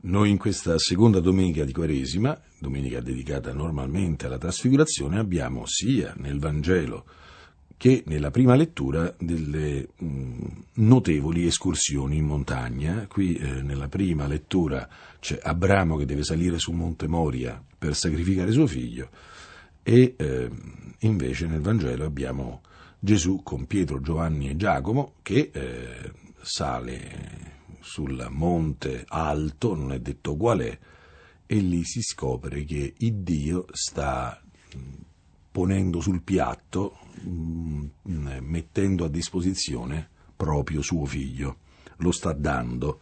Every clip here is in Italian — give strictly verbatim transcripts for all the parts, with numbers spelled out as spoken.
Noi in questa seconda domenica di Quaresima, domenica dedicata normalmente alla trasfigurazione, abbiamo sia nel Vangelo che nella prima lettura delle mh, notevoli escursioni in montagna. Qui eh, nella prima lettura c'è Abramo che deve salire su Monte Moria per sacrificare suo figlio e eh, invece nel Vangelo abbiamo Gesù con Pietro, Giovanni e Giacomo che eh, sale sul monte alto, non è detto qual è, e lì si scopre che il Dio sta ponendo sul piatto, mettendo a disposizione proprio suo figlio, lo sta dando.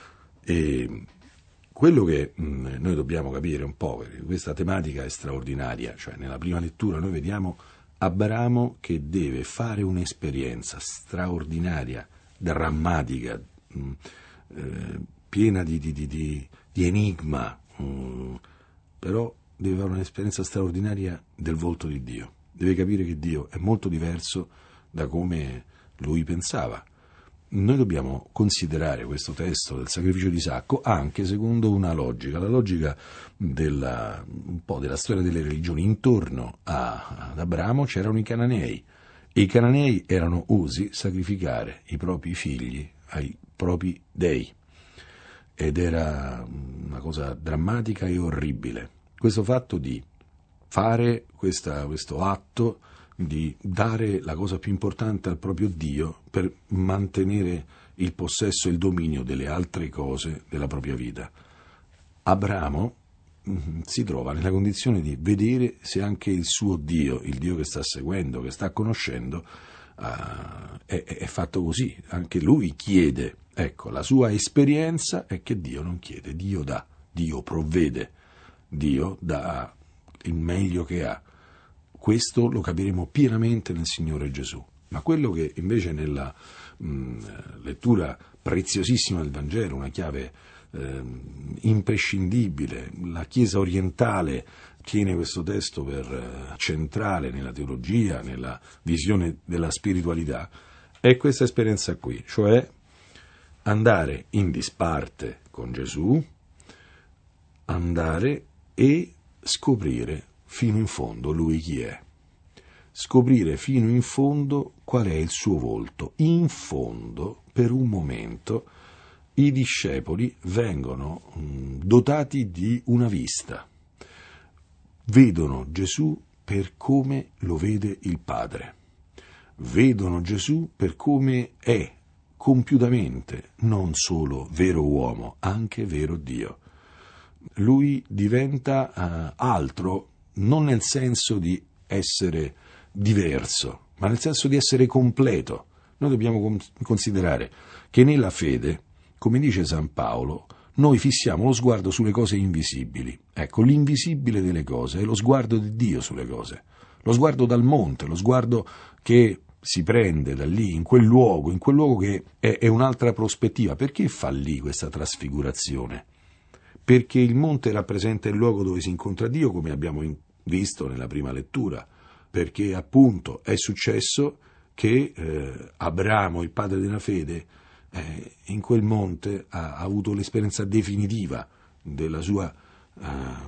E quello che noi dobbiamo capire un po', perché questa tematica è straordinaria, cioè nella prima lettura noi vediamo Abramo che deve fare un'esperienza straordinaria, drammatica, Eh, piena di, di, di, di enigma, um, però deve fare un'esperienza straordinaria del volto di Dio, deve capire che Dio è molto diverso da come lui pensava. Noi dobbiamo considerare questo testo del sacrificio di Isacco anche secondo una logica, la logica della, un po' della storia delle religioni. Intorno a, ad Abramo c'erano i cananei e i cananei erano usi sacrificare i propri figli ai propri dei, ed era una cosa drammatica e orribile. Questo fatto di fare questa, questo atto di dare la cosa più importante al proprio Dio per mantenere il possesso e il dominio delle altre cose della propria vita. Abramo mh, si trova nella condizione di vedere se anche il suo Dio, il Dio che sta seguendo, che sta conoscendo, uh, è, è fatto così. Anche lui chiede. Ecco, la sua esperienza è che Dio non chiede, Dio dà, Dio provvede, Dio dà il meglio che ha. Questo lo capiremo pienamente nel Signore Gesù. Ma quello che invece nella mh, lettura preziosissima del Vangelo, una chiave eh, imprescindibile, la Chiesa orientale tiene questo testo per eh, centrale nella teologia, nella visione della spiritualità, è questa esperienza qui, cioè andare in disparte con Gesù, andare e scoprire fino in fondo lui chi è, scoprire fino in fondo qual è il suo volto. In fondo, per un momento, i discepoli vengono mh, dotati di una vista, vedono Gesù per come lo vede il Padre, vedono Gesù per come è compiutamente, non solo vero uomo, anche vero Dio. Lui diventa uh, altro, non nel senso di essere diverso, ma nel senso di essere completo. Noi dobbiamo con- considerare che nella fede, come dice San Paolo, noi fissiamo lo sguardo sulle cose invisibili. Ecco, l'invisibile delle cose è lo sguardo di Dio sulle cose, lo sguardo dal monte, lo sguardo che si prende da lì, in quel luogo, in quel luogo che è, è un'altra prospettiva. Perché fa lì questa trasfigurazione? Perché il monte rappresenta il luogo dove si incontra Dio, come abbiamo visto nella prima lettura, perché appunto è successo che eh, Abramo, il padre della fede, eh, in quel monte ha, ha avuto l'esperienza definitiva della sua eh,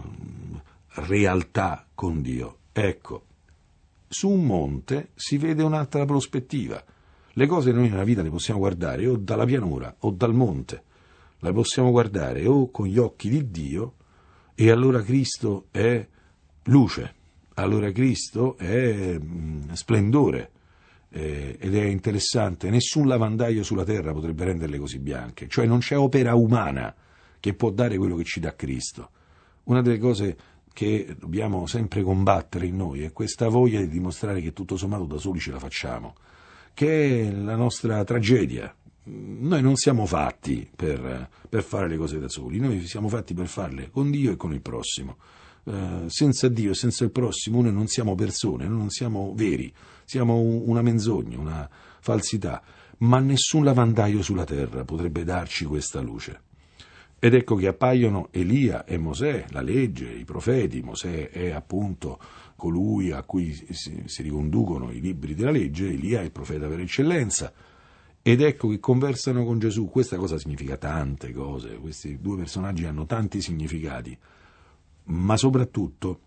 realtà con Dio. Ecco, su un monte si vede un'altra prospettiva. Le cose noi nella vita le possiamo guardare o dalla pianura o dal monte, le possiamo guardare o con gli occhi di Dio, e allora Cristo è luce, allora Cristo è mh, splendore, eh, ed è interessante. Nessun lavandaio sulla terra potrebbe renderle così bianche, cioè non c'è opera umana che può dare quello che ci dà Cristo. Una delle cose che dobbiamo sempre combattere in noi è questa voglia di dimostrare che tutto sommato da soli ce la facciamo, che è la nostra tragedia. Noi non siamo fatti per, per fare le cose da soli, noi siamo fatti per farle con Dio e con il prossimo. Uh, senza Dio e senza il prossimo noi non siamo persone, noi non siamo veri, siamo una menzogna, una falsità, ma nessun lavandaio sulla terra potrebbe darci questa luce. Ed ecco che appaiono Elia e Mosè, la legge, i profeti. Mosè è appunto colui a cui si, si riconducono i libri della legge, Elia è il profeta per eccellenza, ed ecco che conversano con Gesù. Questa cosa significa tante cose, questi due personaggi hanno tanti significati, ma soprattutto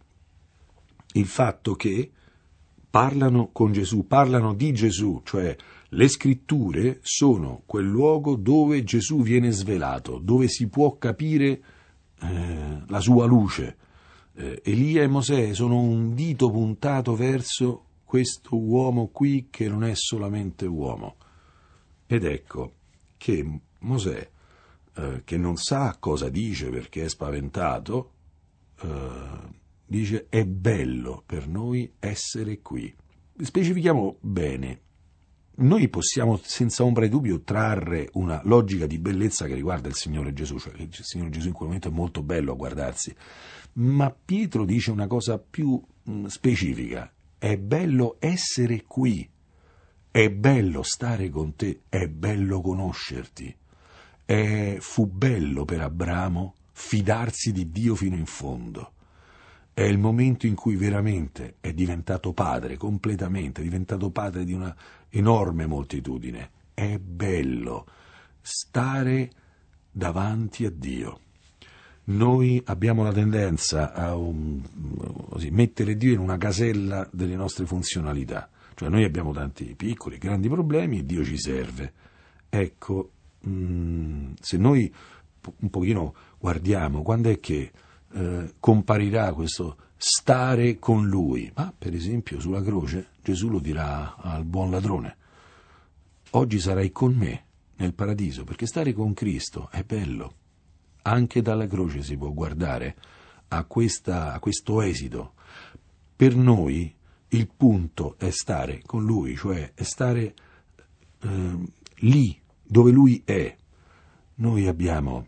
il fatto che parlano con Gesù, parlano di Gesù, cioè le scritture sono quel luogo dove Gesù viene svelato, dove si può capire eh, la sua luce. Eh, Elia e Mosè sono un dito puntato verso questo uomo qui che non è solamente uomo. Ed ecco che Mosè, eh, che non sa cosa dice perché è spaventato, eh, dice: è bello per noi essere qui. Specifichiamo bene. Noi possiamo senza ombra di dubbio trarre una logica di bellezza che riguarda il Signore Gesù, cioè che il Signore Gesù in quel momento è molto bello a guardarsi, ma Pietro dice una cosa più mh, specifica: è bello essere qui, è bello stare con te, è bello conoscerti. E fu bello per Abramo fidarsi di Dio fino in fondo. È il momento in cui veramente è diventato padre, completamente, è diventato padre di una enorme moltitudine. È bello stare davanti a Dio. Noi abbiamo la tendenza a um, così, mettere Dio in una casella delle nostre funzionalità. Cioè noi abbiamo tanti piccoli, grandi problemi e Dio ci serve. Ecco, mh, se noi un pochino guardiamo quando è che Eh, comparirà questo stare con lui, ma per esempio sulla croce Gesù lo dirà al buon ladrone: oggi sarai con me nel paradiso, perché stare con Cristo è bello. Anche dalla croce si può guardare a, questa, a questo esito. Per noi il punto è stare con lui, cioè è stare eh, lì dove lui è. Noi abbiamo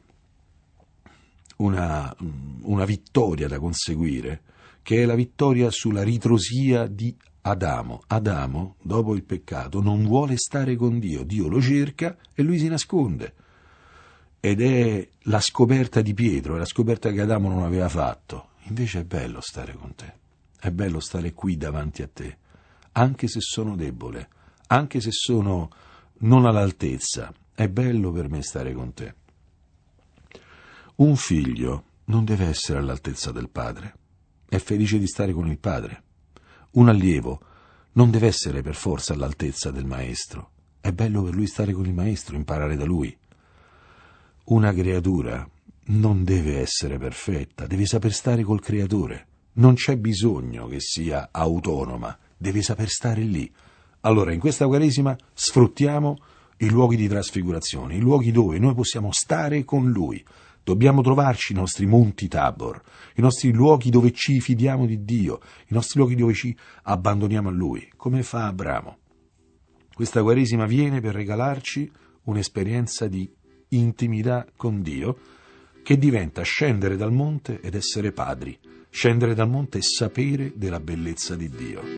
Una, una vittoria da conseguire, che è la vittoria sulla ritrosia di Adamo. Adamo, dopo il peccato, non vuole stare con Dio, Dio lo cerca e lui si nasconde. Ed è la scoperta di Pietro, è la scoperta che Adamo non aveva fatto. Invece è bello stare con te, è bello stare qui davanti a te, anche se sono debole, anche se sono non all'altezza, è bello per me stare con te. Un figlio non deve essere all'altezza del padre, è felice di stare con il padre. Un allievo non deve essere per forza all'altezza del maestro, è bello per lui stare con il maestro, imparare da lui. Una creatura non deve essere perfetta, deve saper stare col creatore, non c'è bisogno che sia autonoma, deve saper stare lì. Allora in questa Quaresima sfruttiamo i luoghi di trasfigurazione, i luoghi dove noi possiamo stare con lui. Dobbiamo trovarci i nostri monti Tabor, i nostri luoghi dove ci fidiamo di Dio, i nostri luoghi dove ci abbandoniamo a Lui, come fa Abramo. Questa Quaresima viene per regalarci un'esperienza di intimità con Dio che diventa scendere dal monte ed essere padri, scendere dal monte e sapere della bellezza di Dio.